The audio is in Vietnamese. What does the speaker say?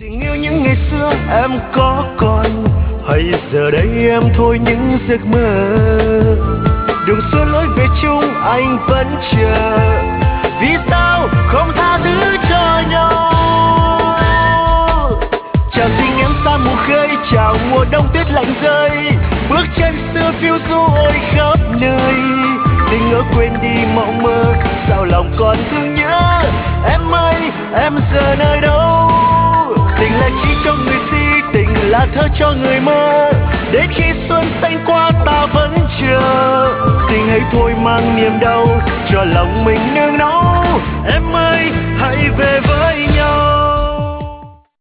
Tình yêu những ngày xưa em có còn, hay giờ đây em thôi những giấc mơ. Đường xưa lối về chung anh vẫn chờ, vì sao không tha thứ cho nhau. Chào tình em xa mù khơi, chào mùa đông tuyết lạnh rơi, bước chân xưa phiêu du ôi khắp nơi. Tình ngỡ quên đi mộng mơ, sao lòng còn thương nhớ. Em ơi em giờ nơi đâu? Tình là chỉ cho người si, tình là thơ cho người mơ. Đến khi xuân xanh qua ta vẫn chờ. Tình hãy thôi mang niềm đau cho lòng mình nơi